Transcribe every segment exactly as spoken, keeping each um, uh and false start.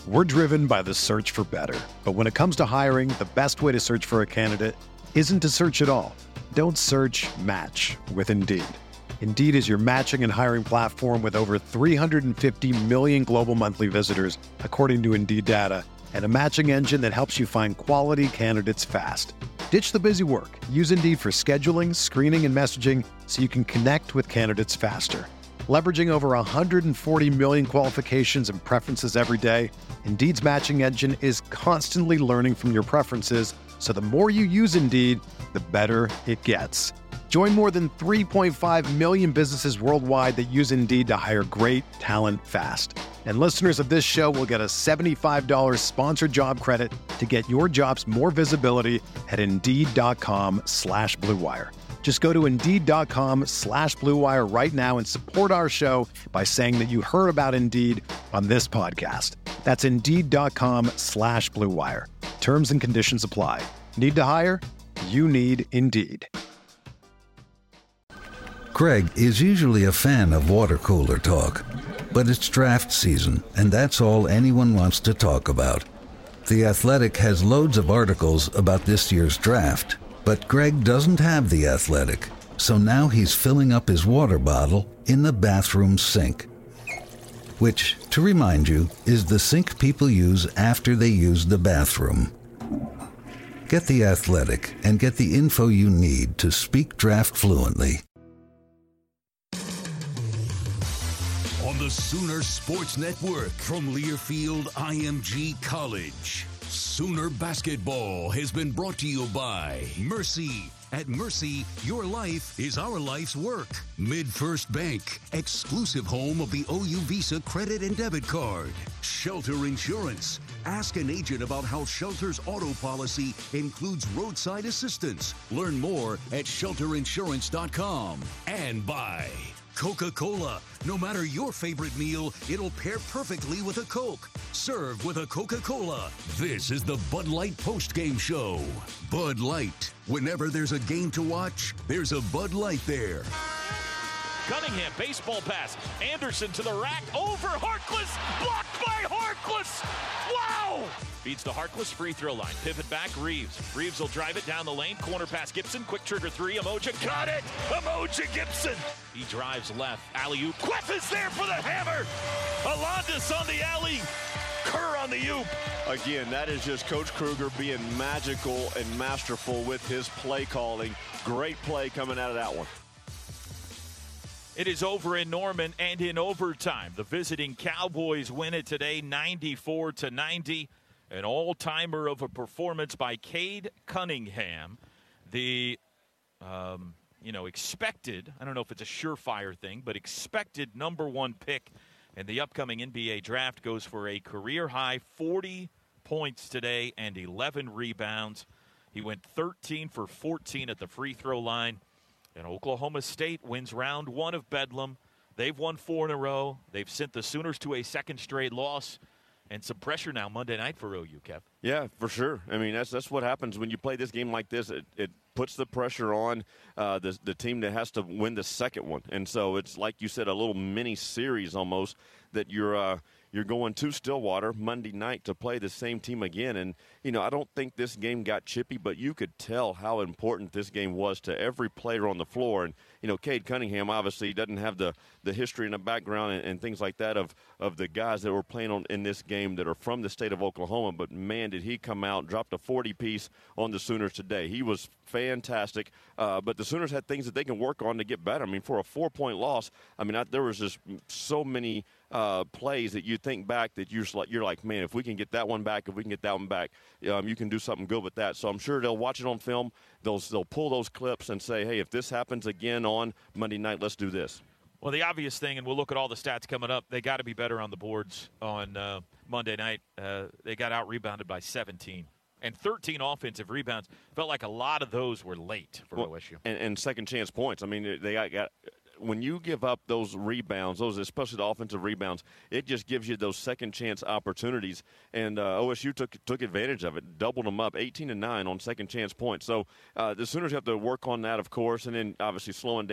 We're driven by the search for better. But when it comes to hiring, the best way to search for a candidate isn't to search at all. Don't search, match with Indeed. Indeed is your matching and hiring platform with over three hundred fifty million global monthly visitors, according to Indeed data, and a matching engine that helps you find quality candidates fast. Ditch the busy work. Use Indeed for scheduling, screening, and messaging so you can connect with candidates faster. Leveraging over one hundred forty million qualifications and preferences every day, Indeed's matching engine is constantly learning from your preferences, so the more you use Indeed, the better it gets. Join more than three point five million businesses worldwide that use Indeed to hire great talent fast. And listeners of this show will get a seventy-five dollars sponsored job credit to get your jobs more visibility at Indeed.com slash Blue Wire. Just go to Indeed.com slash Blue Wire right now and support our show by saying that you heard about Indeed on this podcast. That's Indeed.com slash Blue Wire. Terms and conditions apply. Need to hire? You need Indeed. Greg is usually a fan of water cooler talk, but it's draft season, and that's all anyone wants to talk about. The Athletic has loads of articles about this year's draft, but Greg doesn't have The Athletic, so now he's filling up his water bottle in the bathroom sink, which, to remind you, is the sink people use after they use the bathroom. Get The Athletic and get the info you need to speak draft fluently. On the Sooner Sports Network from Learfield I M G College, Sooner Basketball has been brought to you by Mercy. At Mercy, your life is our life's work. MidFirst Bank, exclusive home of the O U Visa credit and debit card. Shelter Insurance. Ask an agent about how Shelter's auto policy includes roadside assistance. Learn more at shelter insurance dot com. And by Coca-Cola. No matter your favorite meal, it'll pair perfectly with a Coke. Served with a Coca-Cola. This is the Bud Light postgame show. Bud Light. Whenever there's a game to watch, there's a Bud Light there. Cunningham, baseball pass. Anderson to the rack, over Harkless, blocked by Harkless. Wow! Feeds to Harkless, free throw line. Pivot back, Reeves. Reeves will drive it down the lane. Corner pass, Gibson. Quick trigger three. Emoja got it. Emoja Gibson. He drives left. Alley-oop. Queff is there for the hammer. Alondas on the alley. Kerr on the oop. Again, that is just Coach Kruger being magical and masterful with his play calling. Great play coming out of that one. It is over in Norman and in overtime. The visiting Cowboys win it today, ninety-four to ninety. An all-timer of a performance by Cade Cunningham. The, um, you know, expected, I don't know if it's a surefire thing, but expected number one pick in the upcoming N B A draft goes for a career-high forty points today and eleven rebounds. He went thirteen for fourteen at the free throw line. And Oklahoma State wins round one of Bedlam. They've won four in a row. They've sent the Sooners to a second straight loss. And some pressure now Monday night for O U, Kev. Yeah, for sure. I mean, that's that's what happens when you play this game like this. It, it puts the pressure on uh, the, the team that has to win the second one. And so it's, like you said, a little mini series almost that you're uh, you're going to Stillwater Monday night to play the same team again. And, you know, I don't think this game got chippy, but you could tell how important this game was to every player on the floor. And, you know, Cade Cunningham obviously doesn't have the, the history and the background and, and things like that of, of the guys that were playing on in this game that are from the state of Oklahoma. But, man, did he come out and dropped a forty-piece on the Sooners today. He was fantastic. Uh, but the Sooners had things that they can work on to get better. I mean, for a four-point loss, I mean, I, there was just so many uh, plays that you think back that you're like, you're like, man, if we can get that one back, if we can get that one back, um, you can do something good with that. So I'm sure they'll watch it on film. They'll, they'll pull those clips and say, hey, if this happens again on Monday night, let's do this. Well, the obvious thing, and we'll look at all the stats coming up, they got to be better on the boards on uh, Monday night. Uh, they got out-rebounded by seventeen. And thirteen offensive rebounds. Felt like a lot of those were late for well, O S U. And, and second-chance points. I mean, they got, got – when you give up those rebounds, those especially the offensive rebounds, it just gives you those second-chance opportunities. And uh, O S U took took advantage of it, doubled them up, eighteen to nine on second-chance points. So uh, the Sooners have to work on that, of course, and then obviously slowing down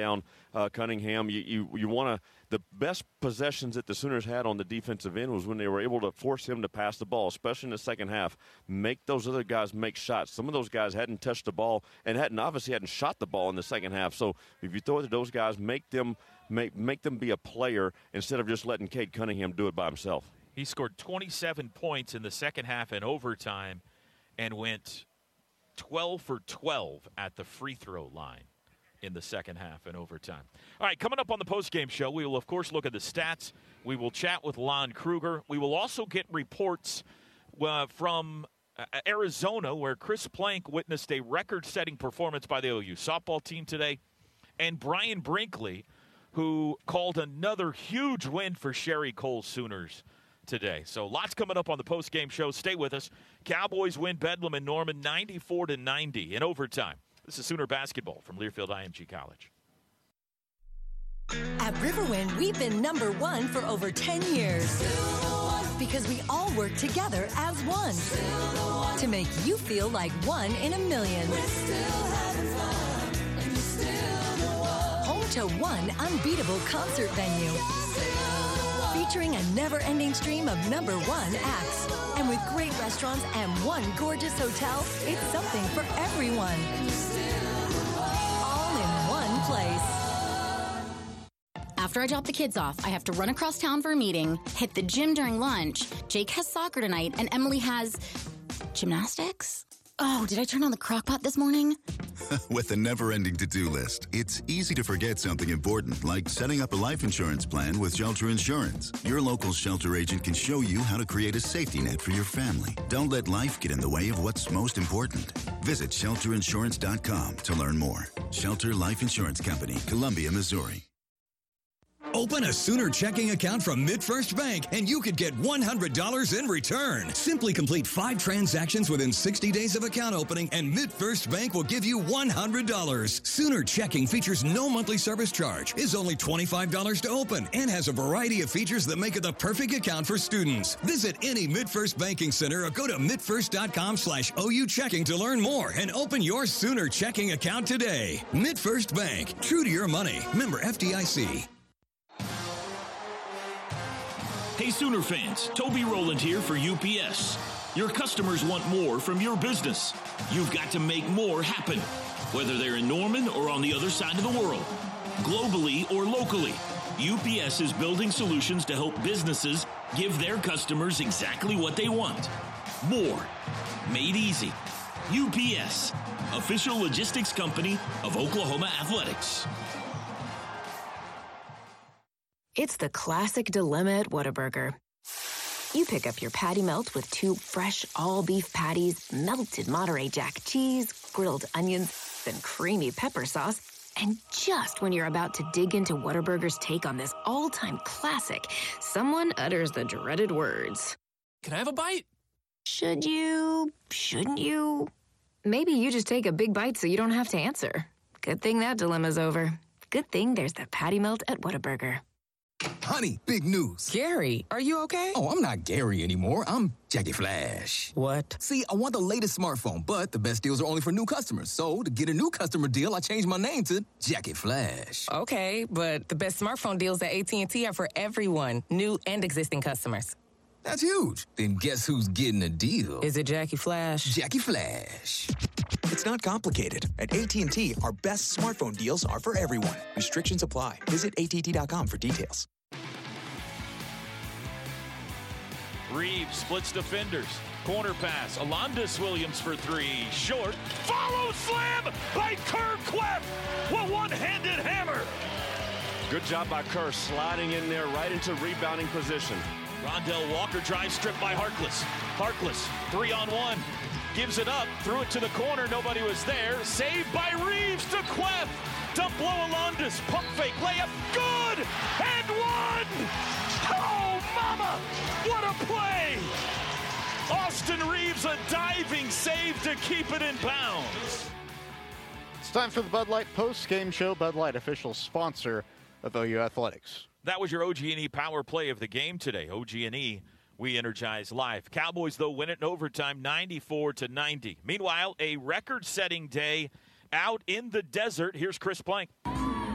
uh, Cunningham. You you, you want to – the best possessions that the Sooners had on the defensive end was when they were able to force him to pass the ball, especially in the second half, make those other guys make shots. Some of those guys hadn't touched the ball and hadn't obviously hadn't shot the ball in the second half. So if you throw it to those guys, make them make make them be a player instead of just letting Cade Cunningham do it by himself. He scored twenty-seven points in the second half and overtime and went twelve for twelve at the free throw line in the second half and overtime. All right, coming up on the postgame show, we will, of course, look at the stats. We will chat with Lon Kruger. We will also get reports uh, from uh, Arizona, where Chris Plank witnessed a record-setting performance by the O U softball team today, and Brian Brinkley, who called another huge win for Sherry Cole Sooners today. So lots coming up on the postgame show. Stay with us. Cowboys win Bedlam and Norman ninety-four to ninety in overtime. This is Sooner basketball from Learfield I M G College. At Riverwind, we've been number one for over ten years. Because we all work together as one. To make you feel like one in a million. Home to one unbeatable concert venue. Featuring a never-ending stream of number one acts. And with great restaurants and one gorgeous hotel, it's something for everyone. All in one place. After I drop the kids off, I have to run across town for a meeting, hit the gym during lunch. Jake has soccer tonight, and Emily has gymnastics? Oh, did I turn on the crock pot this morning? With a never-ending to-do list, it's easy to forget something important, like setting up a life insurance plan with Shelter Insurance. Your local Shelter agent can show you how to create a safety net for your family. Don't let life get in the way of what's most important. Visit shelter insurance dot com to learn more. Shelter Life Insurance Company, Columbia, Missouri. Open a Sooner checking account from MidFirst Bank, and you could get one hundred dollars in return. Simply complete five transactions within sixty days of account opening, and MidFirst Bank will give you one hundred dollars. Sooner checking features no monthly service charge, is only twenty-five dollars to open, and has a variety of features that make it the perfect account for students. Visit any MidFirst banking center or go to midfirst dot com slash O U checking to learn more and open your Sooner checking account today. MidFirst Bank, true to your money. Member F D I C. Hey Sooner fans, Toby Rowland here for U P S. Your customers want more from your business. You've got to make more happen, whether they're in Norman or on the other side of the world. Globally or locally, U P S is building solutions to help businesses give their customers exactly what they want. More. Made easy. U P S, official logistics company of Oklahoma Athletics. It's the classic dilemma at Whataburger. You pick up your patty melt with two fresh all-beef patties, melted Monterey Jack cheese, grilled onions, and creamy pepper sauce. And just when you're about to dig into Whataburger's take on this all-time classic, someone utters the dreaded words. Can I have a bite? Should you? Shouldn't you? Maybe you just take a big bite so you don't have to answer. Good thing that dilemma's over. Good thing there's the patty melt at Whataburger. Honey, big news. Gary, are you okay? Oh, I'm not Gary anymore. I'm Jackie Flash. What? See, I want the latest smartphone, but the best deals are only for new customers. So, to get a new customer deal, I changed my name to Jackie Flash. Okay, but the best smartphone deals at A T and T are for everyone, new and existing customers. That's huge. Then guess who's getting a deal? Is it Jackie Flash? Jackie Flash. It's not complicated. At A T and T, our best smartphone deals are for everyone. Restrictions apply. Visit A T and T dot com for details. Reeves splits defenders. Corner pass. Alondas Williams for three. Short. Follow slam by Kerr Clef. With one-handed hammer. Good job by Kerr sliding in there right into rebounding position. Rondell Walker drive strip by Harkless. Harkless, three on one. Gives it up, threw it to the corner, nobody was there. Saved by Reeves to Queff. To blow Alondas, pump fake, layup, good! And one! Oh, mama! What a play! Austin Reeves, a diving save to keep it in bounds. It's time for the Bud Light post-game show. Bud Light, official sponsor of O U Athletics. That was your O G and E power play of the game today. O G and E, we energize live. Cowboys, though, win it in overtime, ninety-four to ninety. Meanwhile, a record-setting day out in the desert. Here's Chris Plank.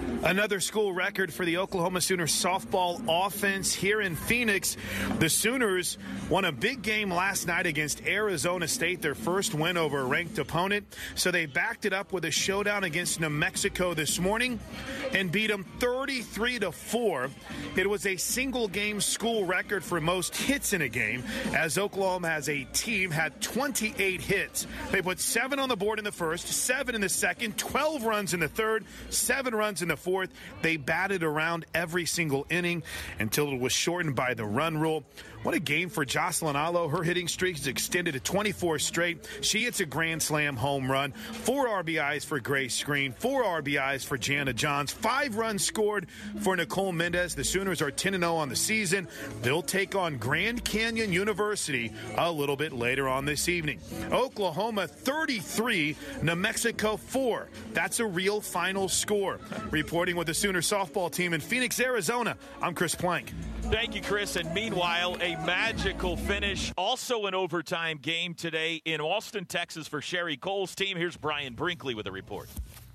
Another school record for the Oklahoma Sooners softball offense here in Phoenix. The Sooners won a big game last night against Arizona State, their first win over a ranked opponent. So they backed it up with a showdown against New Mexico this morning and beat them thirty-three to four. It was a single-game school record for most hits in a game, as Oklahoma as a team had twenty-eight hits. They put seven on the board in the first, seven in the second, twelve runs in the third, seven runs in the fourth. They batted around every single inning until it was shortened by the run rule. What a game for Jocelyn Alo. Her hitting streak is extended to twenty-four straight. She hits a grand slam home run. Four R B Is for Grace Screen. Four R B Is for Jana Johns. Five runs scored for Nicole Mendez. The Sooners are ten and oh on the season. They'll take on Grand Canyon University a little bit later on this evening. Oklahoma thirty-three, New Mexico four. That's a real final score. Reporting with the Sooner softball team in Phoenix, Arizona, I'm Chris Plank. Thank you, Chris. And meanwhile, a magical finish, also an overtime game today in Austin, Texas for Sherry Cole's team. Here's Brian Brinkley with a report.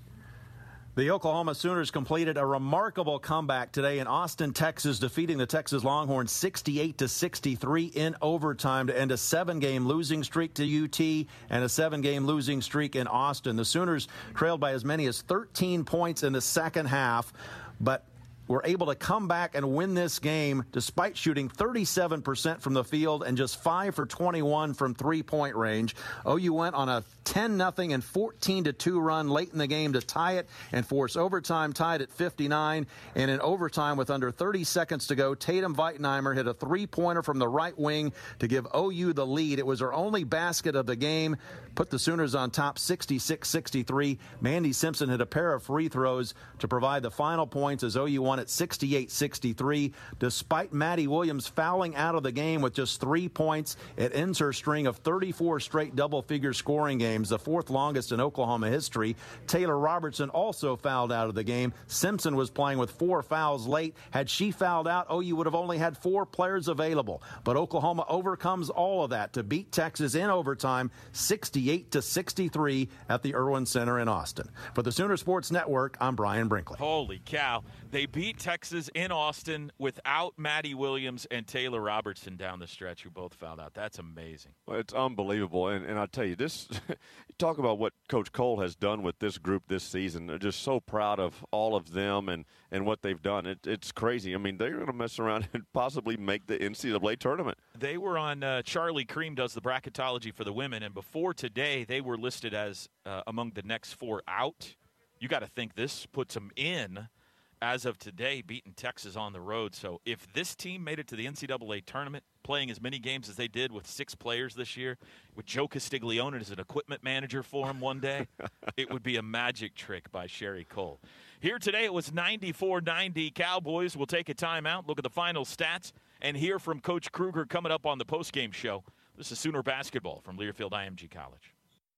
The Oklahoma Sooners completed a remarkable comeback today in Austin, Texas, defeating the Texas Longhorns sixty-eight to sixty-three in overtime to end a seven-game losing streak to U T and a seven-game losing streak in Austin. The Sooners trailed by as many as thirteen points in the second half, but were able to come back and win this game despite shooting thirty-seven percent from the field and just five for twenty-one from three-point range. O U went on a ten nothing and fourteen to two run late in the game to tie it and force overtime, tied at fifty-nine. And in overtime with under thirty seconds to go, Tatum Weitenheimer hit a three-pointer from the right wing to give O U the lead. It was her only basket of the game, put the Sooners on top sixty-six sixty-three. Mandy Simpson hit a pair of free throws to provide the final points as O U won at sixty-eight sixty-three. Despite Maddie Williams fouling out of the game with just three points, it ends her string of thirty-four straight double-figure scoring games, the fourth longest in Oklahoma history. Taylor Robertson also fouled out of the game. Simpson was playing with four fouls late. Had she fouled out, O U would have only had four players available. But Oklahoma overcomes all of that to beat Texas in overtime, sixty-eight to sixty-three at the Irwin Center in Austin. For the Sooner Sports Network, I'm Brian Brinkley. Holy cow. They beat Texas in Austin without Maddie Williams and Taylor Robertson down the stretch, who both fouled out. That's amazing. Well, it's unbelievable. And, and I tell you, this talk about what Coach Cole has done with this group this season. They're just so proud of all of them and, and what they've done. It, it's crazy. I mean, they're going to mess around and possibly make the N C double A tournament. They were on uh, Charlie Cream does the bracketology for the women, and before today, they were listed as uh, among the next four out. You got to think this puts them in. As of today, beating Texas on the road. So if this team made it to the N C double A tournament, playing as many games as they did with six players this year, with Joe Castiglione as an equipment manager for them one day, it would be a magic trick by Sherry Cole. Here today, it was ninety-four ninety. Cowboys will take a timeout, look at the final stats, and hear from Coach Kruger coming up on the postgame show. This is Sooner basketball from Learfield I M G College.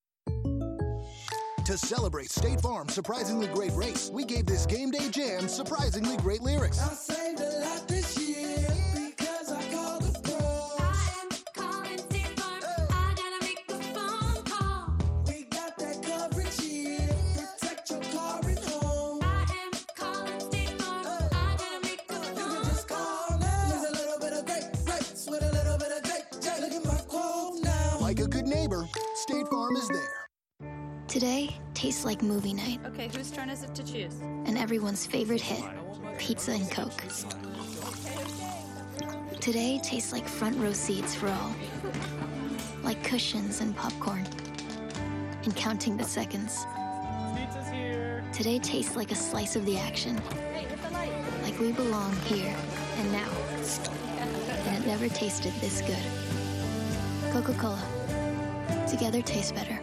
To celebrate State Farm's surprisingly great race, we gave this game day jam surprisingly great lyrics. I saved a lot this year because I called the pro. I am calling State Farm. Hey. I gotta make a phone call. We got that coverage here. Protect your car and home. I am calling State Farm. Hey. I gotta make a phone call. You can just call now. There's a little bit of great rates with a little bit of great J. Look at my quote now. Like a good neighbor, State Farm is there. Today tastes like movie night. Okay, whose turn is it to choose? And everyone's favorite hit, pizza and Coke. Today tastes like front row seats for all. Like cushions and popcorn. And counting the seconds. Pizza's here. Today tastes like a slice of the action. Hey, hit the light. Like we belong here and now. And it never tasted this good. Coca-Cola. Together tastes better.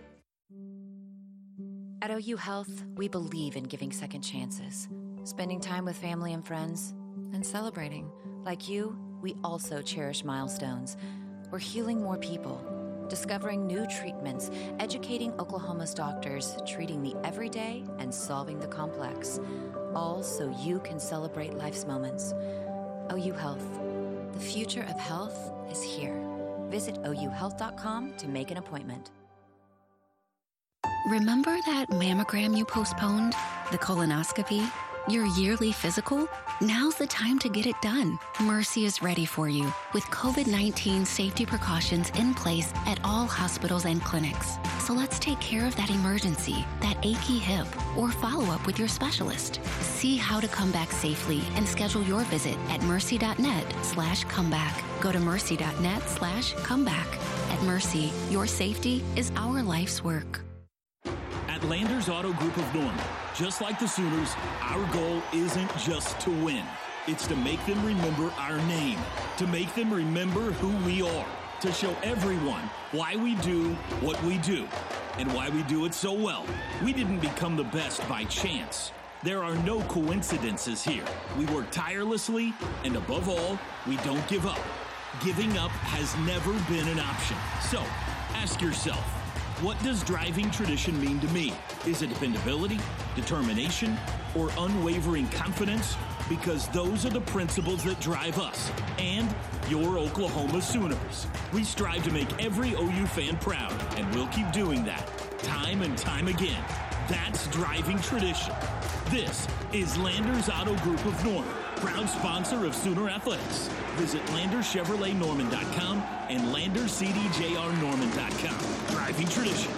At O U Health, we believe in giving second chances, spending time with family and friends, and celebrating. Like you, we also cherish milestones. We're healing more people, discovering new treatments, educating Oklahoma's doctors, treating the everyday and solving the complex, all so you can celebrate life's moments. O U Health. The future of health is here. Visit O U health dot com to make an appointment. Remember that mammogram you postponed? The colonoscopy? Your yearly physical? Now's the time to get it done. Mercy is ready for you with COVID nineteen safety precautions in place at all hospitals and clinics. So let's take care of that emergency, that achy hip, or follow up with your specialist. See how to come back safely and schedule your visit at mercy.net slash comeback. Go to mercy.net slash comeback. At Mercy, your safety is our life's work. At Landers Auto Group of Norman, just like the Sooners, our goal isn't just to win. It's to make them remember our name, to make them remember who we are, to show everyone why we do what we do, and why we do it so well. We didn't become the best by chance. There are no coincidences here. We work tirelessly, and above all, we don't give up. Giving up has never been an option. So, ask yourself, what does driving tradition mean to me? Is it dependability, determination, or unwavering confidence? Because those are the principles that drive us and your Oklahoma Sooners. We strive to make every O U fan proud, and we'll keep doing that time and time again. That's driving tradition. This is Landers Auto Group of Norman, proud sponsor of Sooner Athletics. Visit Landers Chevrolet Norman dot com and Landers C D J R Norman dot com. Driving tradition.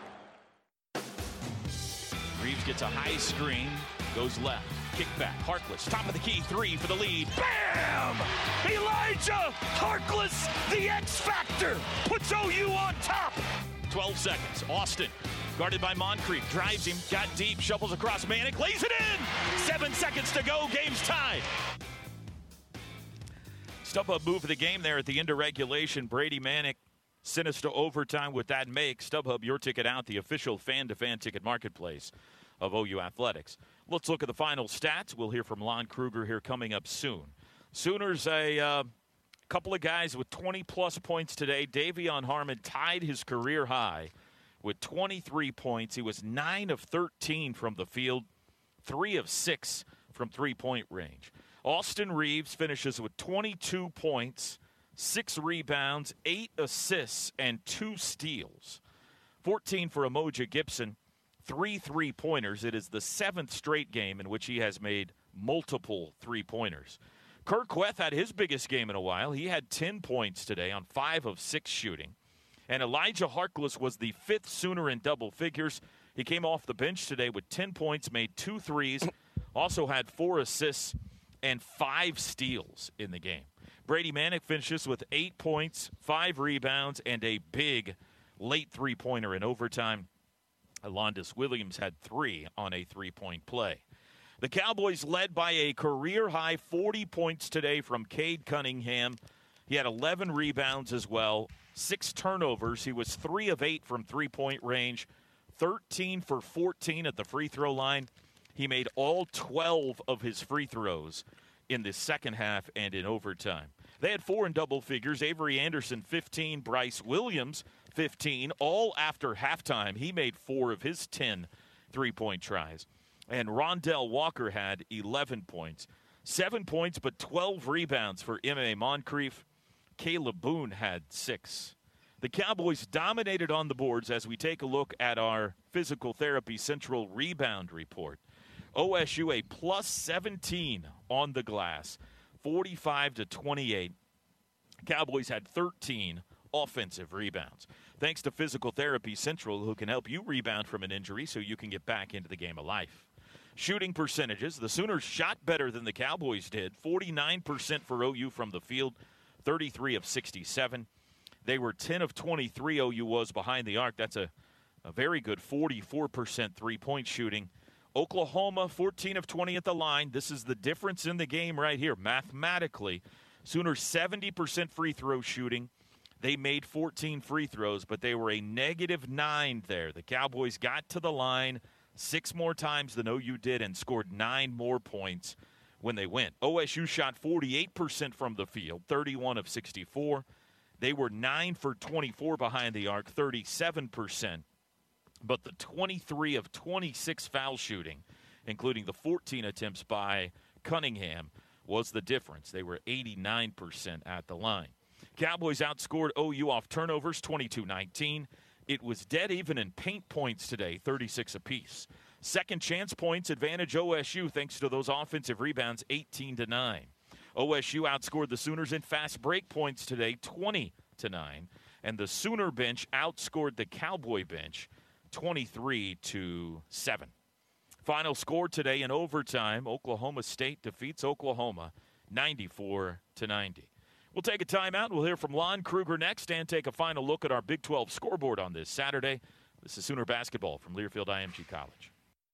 Reeves gets a high screen, goes left, kick back. Harkless, top of the key, three for the lead. Bam! Elijah Harkless, the X Factor, puts O U on top. twelve seconds. Austin, guarded by Moncrief, drives him, got deep, shovels across Manick, lays it in. Seven seconds to go, game's tied. StubHub move of the game there at the end of regulation. Brady Manick sent us to overtime with that make. StubHub, your ticket out, the official fan-to-fan ticket marketplace of O U Athletics. Let's look at the final stats. We'll hear from Lon Kruger here coming up soon. Sooners, a uh, couple of guys with twenty-plus points today. Davion Harmon tied his career high with twenty-three points. He was nine of thirteen from the field, three of six from three-point range. Austin Reeves finishes with twenty-two points, six rebounds, eight assists, and two steals. fourteen for Umoja Gibson, three three-pointers. It is the seventh straight game in which he has made multiple three-pointers. Kirk Kueth had his biggest game in a while. He had ten points today on five of six shooting. And Elijah Harkless was the fifth Sooner in double figures. He came off the bench today with ten points, made two threes, also had four assists and five steals in the game. Brady Manick finishes with eight points, five rebounds, and a big late three-pointer in overtime. Alondas Williams had three on a three-point play. The Cowboys led by a career-high forty points today from Cade Cunningham. He had eleven rebounds as well, six turnovers. He was three of eight from three-point range, thirteen for fourteen at the free throw line. He made all twelve of his free throws in the second half and in overtime. They had four in double figures. Avery Anderson, fifteen. Bryce Williams, fifteen. All after halftime, he made four of his ten three-point tries. And Rondell Walker had eleven points. Seven points, but twelve rebounds for M A Moncrief. Caleb Boone had six. The Cowboys dominated on the boards as we take a look at our Physical Therapy Central rebound report. O S U a plus seventeen on the glass, forty-five to twenty-eight. Cowboys had thirteen offensive rebounds. Thanks to Physical Therapy Central, who can help you rebound from an injury so you can get back into the game of life. Shooting percentages, the Sooners shot better than the Cowboys did, forty-nine percent for O U from the field, thirty-three of sixty-seven. They were ten of twenty-three, O U was behind the arc. That's a, a very good forty-four percent three-point shooting. Oklahoma, fourteen of twenty at the line. This is the difference in the game right here. Mathematically, Sooners seventy percent free throw shooting. They made fourteen free throws, but they were a negative nine there. The Cowboys got to the line six more times than O U did and scored nine more points when they went. O S U shot forty-eight percent from the field, thirty-one of sixty-four. They were nine for twenty-four behind the arc, thirty-seven percent. But the twenty-three of twenty-six foul shooting, including the fourteen attempts by Cunningham, was the difference. They were eighty-nine percent at the line. Cowboys outscored O U off turnovers, twenty-two nineteen. It was dead even in paint points today, thirty-six apiece. Second chance points advantage O S U thanks to those offensive rebounds, eighteen to nine. O S U outscored the Sooners in fast break points today, twenty to nine. And the Sooner bench outscored the Cowboy bench, twenty-three to seven. Final score today in overtime, Oklahoma State defeats Oklahoma, ninety-four to ninety. We'll take a timeout. We'll hear from Lon Kruger next and take a final look at our Big twelve scoreboard on this Saturday. This is Sooner basketball from Learfield I M G College.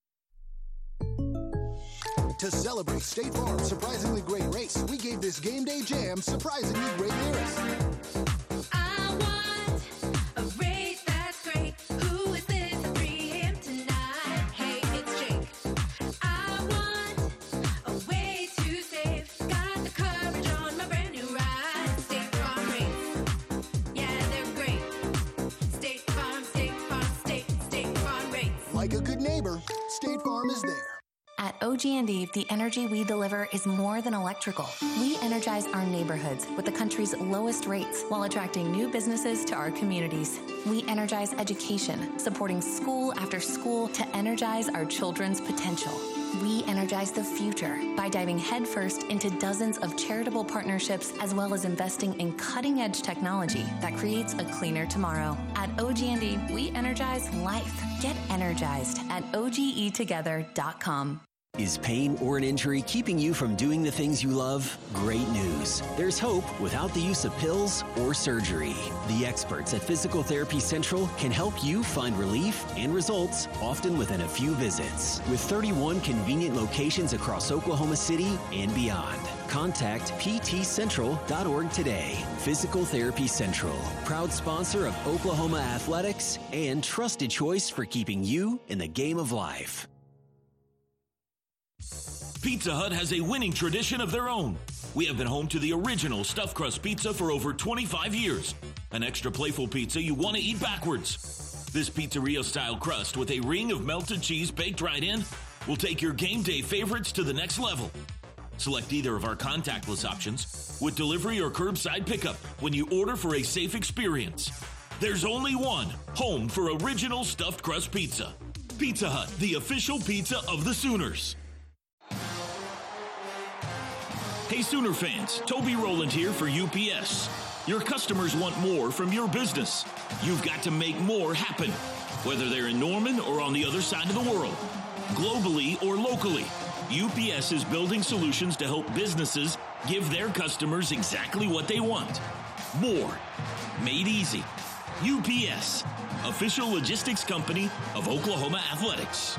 To celebrate State Farm's surprisingly great race, we gave this game day jam surprisingly great lyrics. I want a race that's great. Who is this? I free him tonight. Hey, it's Jake. I want a way to save. Got the coverage on my brand new ride. State Farm race. Yeah, they're great. State Farm, State Farm, State, State Farm race. Like a good neighbor, State Farm is there. At O G and E, the energy we deliver is more than electrical. We energize our neighborhoods with the country's lowest rates while attracting new businesses to our communities. We energize education, supporting school after school to energize our children's potential. We energize the future by diving headfirst into dozens of charitable partnerships as well as investing in cutting-edge technology that creates a cleaner tomorrow. At O G and E, we energize life. Get energized at O G E together dot com. Is pain or an injury keeping you from doing the things you love? Great news. There's hope without the use of pills or surgery. The experts at Physical Therapy Central can help you find relief and results, often within a few visits. With thirty-one convenient locations across Oklahoma City and beyond. Contact P T central dot org today. Physical Therapy Central, proud sponsor of Oklahoma Athletics and trusted choice for keeping you in the game of life. Pizza Hut has a winning tradition of their own. We have been home to the original stuffed crust pizza for over twenty-five years. An extra playful pizza you want to eat backwards. This pizzeria-style crust with a ring of melted cheese baked right in will take your game day favorites to the next level. Select either of our contactless options with delivery or curbside pickup when you order for a safe experience. There's only one home for original stuffed crust pizza. Pizza Hut, the official pizza of the Sooners. Hey Sooner fans, Toby Rowland here for U P S. Your customers want more from your business. You've got to make more happen, whether they're in Norman or on the other side of the world, globally or locally. U P S is building solutions to help businesses give their customers exactly what they want. More. Made easy. U P S, official logistics company of Oklahoma Athletics.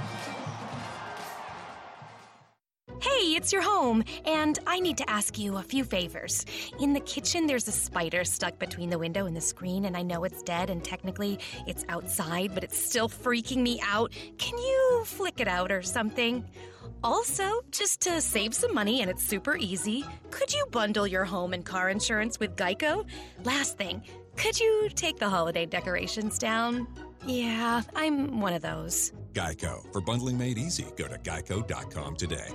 Hey, it's your home, and I need to ask you a few favors. In the kitchen, there's a spider stuck between the window and the screen, and I know it's dead, and technically it's outside, but it's still freaking me out. Can you flick it out or something? Also, just to save some money, and it's super easy, could you bundle your home and car insurance with Geico? Last thing, could you take the holiday decorations down? Yeah, I'm one of those. Geico. For bundling made easy, go to geico dot com today.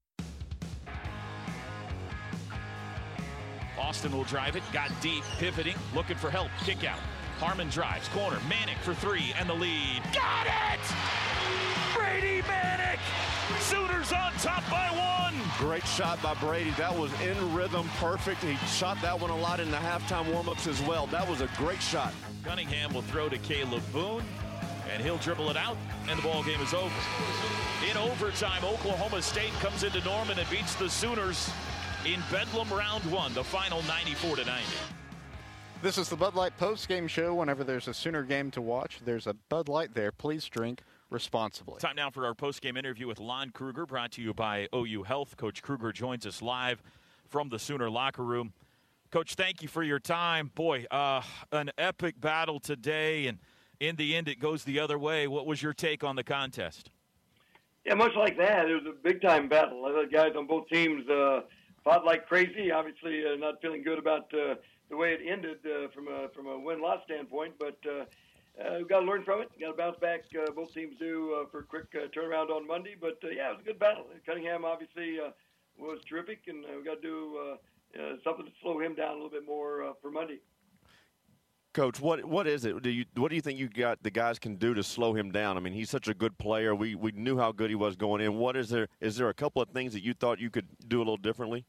Austin will drive it, got deep, pivoting, looking for help, kick out. Harmon drives, corner, Manick for three, and the lead. Got it! Brady Manick! Sooners on top by one! Great shot by Brady. That was in rhythm, perfect. He shot that one a lot in the halftime warm-ups as well. That was a great shot. Cunningham will throw to Caleb Boone, and he'll dribble it out, and the ball game is over. In overtime, Oklahoma State comes into Norman and beats the Sooners in Bedlam round one, the final ninety-four to ninety. This is the Bud Light post-game show. Whenever there's a Sooner game to watch, there's a Bud Light there. Please drink responsibly. Time now for our post-game interview with Lon Kruger, brought to you by O U Health. Coach Kruger joins us live from the Sooner locker room. Coach, thank you for your time. Boy, uh, an epic battle today, and in the end it goes the other way. What was your take on the contest? Yeah, much like that. It was a big-time battle. The guys on both teams uh, fought like crazy. Obviously, uh, not feeling good about uh, the way it ended uh, from a from a win-loss standpoint, but uh, uh, we've got to learn from it. Got to bounce back. Uh, both teams do uh, for a quick uh, turnaround on Monday. But uh, yeah, it was a good battle. Cunningham obviously uh, was terrific, and uh, we got to do uh, uh, something to slow him down a little bit more uh, for Monday. Coach, what what is it? Do you what do you think you got the guys can do to slow him down? I mean, he's such a good player. We we knew how good he was going in. What is there? Is there a couple of things that you thought you could do a little differently?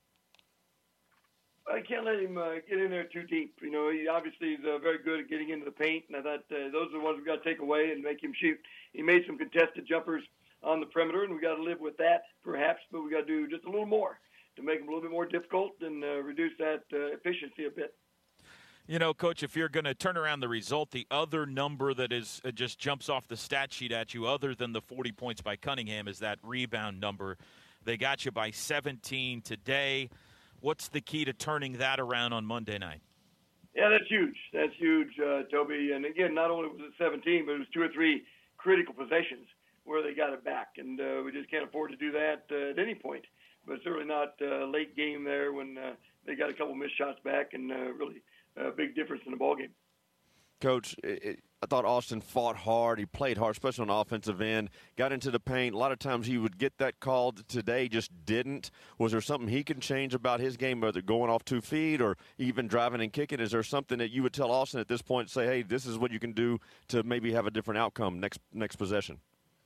I can't let him uh, get in there too deep. You know, he obviously is uh, very good at getting into the paint, and I thought uh, those are the ones we got to take away and make him shoot. He made some contested jumpers on the perimeter, and we got to live with that, perhaps, but we got to do just a little more to make him a little bit more difficult and uh, reduce that uh, efficiency a bit. You know, Coach, if you're going to turn around the result, the other number that is uh, just jumps off the stat sheet at you, other than the forty points by Cunningham, is that rebound number. They got you by seventeen today. What's the key to turning that around on Monday night? Yeah, that's huge. That's huge, uh, Toby. And again, not only was it seventeen, but it was two or three critical possessions where they got it back. And uh, we just can't afford to do that uh, at any point. But certainly not uh, late game there when uh, they got a couple missed shots back and uh, really a big difference in the ballgame. Coach, it, it, I thought Austin fought hard. He played hard, especially on the offensive end. Got into the paint. A lot of times he would get that called. Today just didn't. Was there something he can change about his game, whether going off two feet or even driving and kicking? Is there something that you would tell Austin at this point, say, hey, this is what you can do to maybe have a different outcome next next possession?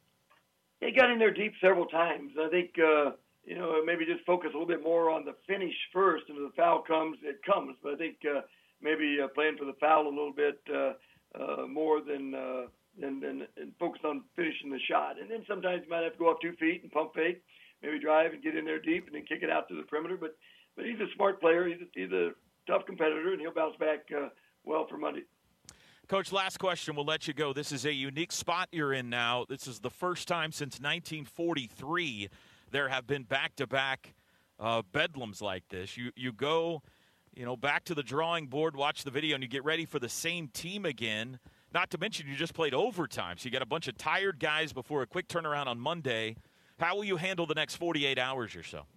He got in there deep several times. I think, uh, you know, maybe just focus a little bit more on the finish first, and if the foul comes, it comes. But I think uh, maybe uh, playing for the foul a little bit uh, uh, more than, uh, than, than and focus on finishing the shot. And then sometimes you might have to go up two feet and pump fake, maybe drive and get in there deep and then kick it out to the perimeter. But but he's a smart player. He's a, he's a tough competitor, and he'll bounce back uh, well for Monday. Coach, last question. We'll let you go. This is a unique spot you're in now. This is the first time since nineteen forty-three there have been back-to-back uh, bedlams like this. You you go, you know, back to the drawing board, watch the video, and you get ready for the same team again. Not to mention you just played overtime, so you got a bunch of tired guys before a quick turnaround on Monday. How will you handle the next forty-eight hours or so?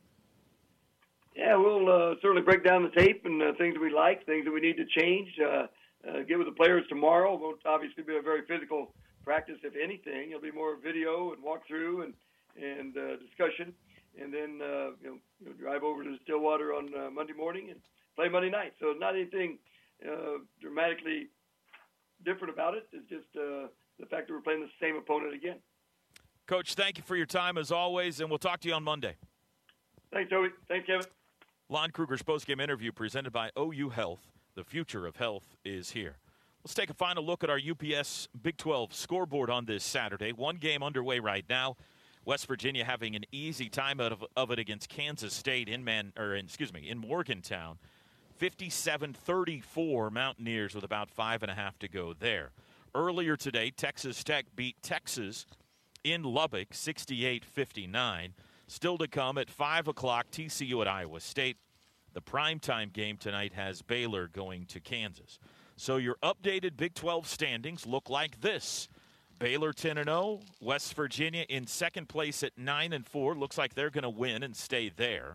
Yeah, we'll uh, certainly break down the tape and uh, things that we like, things that we need to change. Uh, Uh, get with the players tomorrow. It won't obviously be a very physical practice, if anything. It'll be more video and walkthrough and and uh, discussion, and then uh, you know, you know drive over to Stillwater on uh, Monday morning and play Monday night. So not anything uh, dramatically different about it. It's just uh, the fact that we're playing the same opponent again. Coach, thank you for your time as always, and we'll talk to you on Monday. Thanks, Toby. Thanks, Kevin. Lon Kruger's postgame interview presented by O U Health. The future of health is here. Let's take a final look at our U P S Big twelve scoreboard on this Saturday. One game underway right now. West Virginia having an easy time out of, of it against Kansas State in Man, or in, excuse me, in Morgantown. fifty-seven thirty-four Mountaineers with about five and a half to go there. Earlier today, Texas Tech beat Texas in Lubbock, sixty-eight fifty-nine. Still to come at five o'clock, T C U at Iowa State. The primetime game tonight has Baylor going to Kansas. So your updated Big twelve standings look like this. Baylor ten and oh, West Virginia in second place at nine and four. Looks like they're going to win and stay there.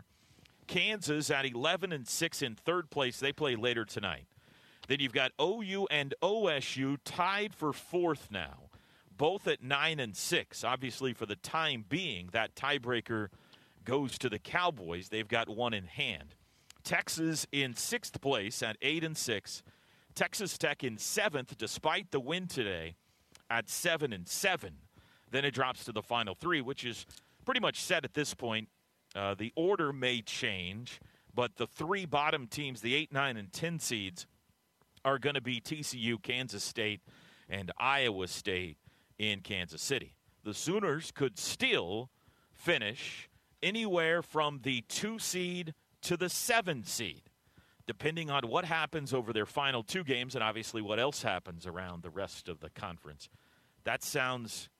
Kansas at eleven and six in third place. They play later tonight. Then you've got O U and O S U tied for fourth now, both at nine and six. Obviously, for the time being, that tiebreaker goes to the Cowboys. They've got one in hand. Texas in sixth place at eight and six. Texas Tech in seventh, despite the win today, at seven and seven. Then it drops to the final three, which is pretty much set at this point. Uh, the order may change, but the three bottom teams, the eight, nine, and ten seeds, are going to be T C U, Kansas State, and Iowa State in Kansas City. The Sooners could still finish anywhere from the two seed to the seven seed, depending on what happens over their final two games and obviously what else happens around the rest of the conference. That sounds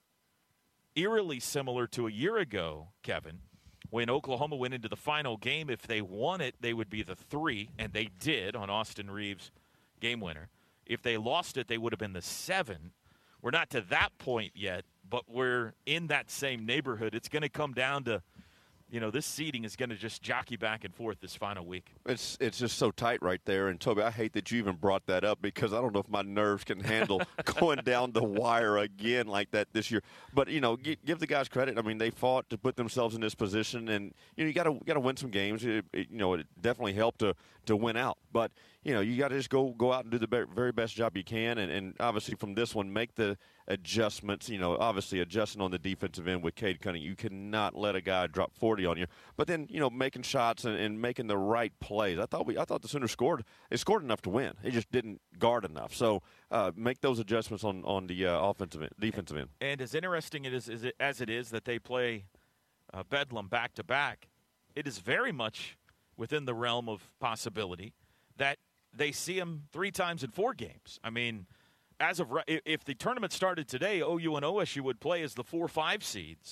eerily similar to a year ago, Kevin, when Oklahoma went into the final game. If they won it, they would be the three, and they did on Austin Reeves' game winner. If they lost it, they would have been the seven. We're not to that point yet, but we're in that same neighborhood. It's going to come down to you know, this seeding is going to just jockey back and forth this final week. It's it's just so tight right there. And, Toby, I hate that you even brought that up because I don't know if my nerves can handle going down the wire again like that this year. But, you know, give, give the guys credit. I mean, they fought to put themselves in this position. And, you know, you got to got to win some games. It, it, you know, it definitely helped to, to win out. But, you know, you got to just go go out and do the be- very best job you can. And, and obviously from this one, make the adjustments. You know, obviously adjusting on the defensive end with Cade Cunningham. You cannot let a guy drop forty on you. But then, you know, making shots and, and making the right plays. I thought we, I thought the Sooners scored. They scored enough to win. They just didn't guard enough. So uh, make those adjustments on on the uh, offensive end, defensive end. And as interesting it is, is it, as it is that they play uh, Bedlam back to back, it is very much within the realm of possibility that they see them three times in four games. I mean, as of if the tournament started today, O U and O S U would play as the four five seeds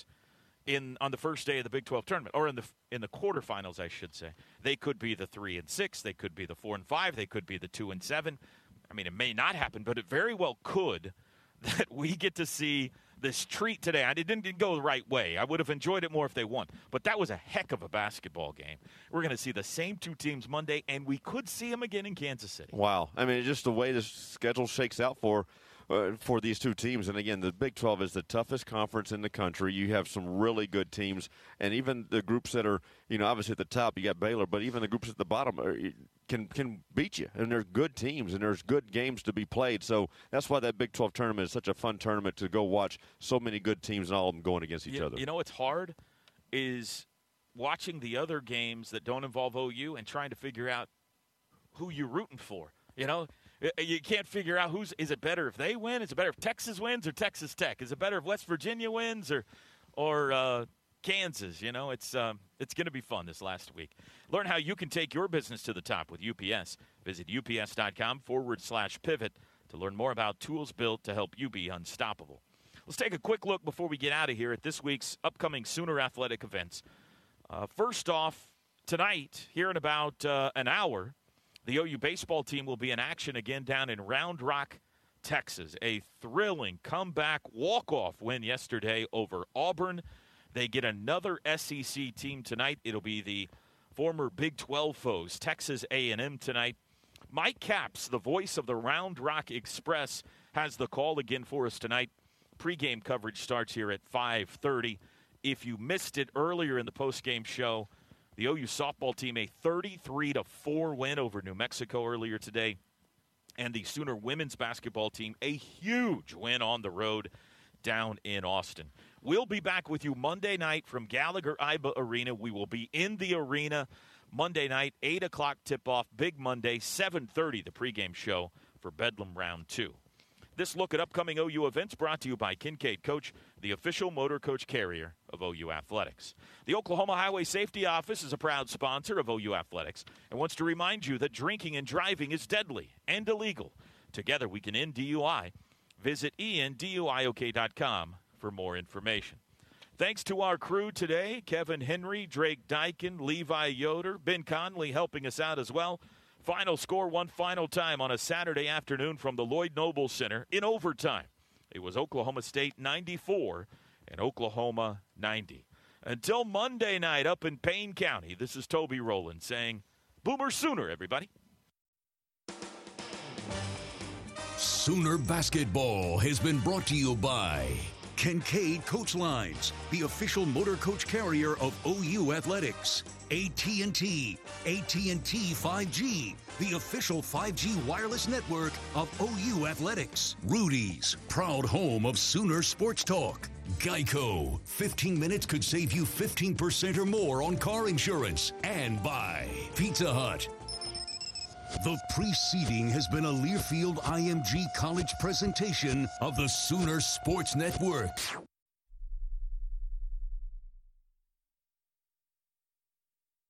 in on the first day of the Big twelve tournament, or in the in the quarterfinals, I should say. They could be the three and six, they could be the four and five, they could be the two and seven. I mean, it may not happen, but it very well could that we get to see this treat today. I didn't, didn't go the right way. I would have enjoyed it more if they won, but that was a heck of a basketball game. We're going to see the same two teams Monday, and we could see them again in Kansas City. Wow. I mean, just the way the schedule shakes out for uh, for these two teams. And, again, the Big twelve is the toughest conference in the country. You have some really good teams, and even the groups that are, you know, obviously at the top, you got Baylor, but even the groups at the bottom are, can can beat you. And there's good teams, and there's good games to be played. So that's why that Big twelve tournament is such a fun tournament to go watch so many good teams and all of them going against each you, other. You know what's hard is watching the other games that don't involve O U and trying to figure out who you're rooting for. You know, you can't figure out who's – is it better if they win? Is it better if Texas wins or Texas Tech? Is it better if West Virginia wins or or uh, Kansas? You know, it's um, it's going to be fun this last week. Learn how you can take your business to the top with U P S. Visit ups.com forward slash pivot to learn more about tools built to help you be unstoppable. Let's take a quick look before we get out of here at this week's upcoming Sooner athletic events. Uh, first off, tonight, here in about uh, an hour, the O U baseball team will be in action again down in Round Rock, Texas. A thrilling comeback walk-off win yesterday over Auburn. They get another S E C team tonight. It'll be the former Big twelve foes, Texas A and M tonight. Mike Capps, the voice of the Round Rock Express, has the call again for us tonight. Pre-game coverage starts here at five thirty. If you missed it earlier in the post-game show, the O U softball team, a thirty-three to four win over New Mexico earlier today. And the Sooner women's basketball team, a huge win on the road down in Austin. We'll be back with you Monday night from Gallagher-Iba Arena. We will be in the arena Monday night, eight o'clock tip-off, Big Monday, seven thirty, the pregame show for Bedlam Round two. This look at upcoming O U events brought to you by Kincaid Coach, the official motor coach carrier of O U Athletics. The Oklahoma Highway Safety Office is a proud sponsor of O U Athletics and wants to remind you that drinking and driving is deadly and illegal. Together we can end D U I. Visit E N D U I O K dot com for more information. Thanks to our crew today, Kevin Henry, Drake Dykin, Levi Yoder, Ben Conley helping us out as well. Final score one final time on a Saturday afternoon from the Lloyd Noble Center in overtime. It was Oklahoma State ninety-four and Oklahoma ninety. Until Monday night up in Payne County, this is Toby Rowland saying, Boomer Sooner, everybody. Sooner Basketball has been brought to you by Kincaid Coach Lines, the official motor coach carrier of O U Athletics. A T and T, A T and T five G, the official five G wireless network of O U Athletics. Rudy's, proud home of Sooner Sports Talk. Geico, fifteen minutes could save you fifteen percent or more on car insurance. And by Pizza Hut. The preceding has been a Learfield I M G College presentation of the Sooner Sports Network.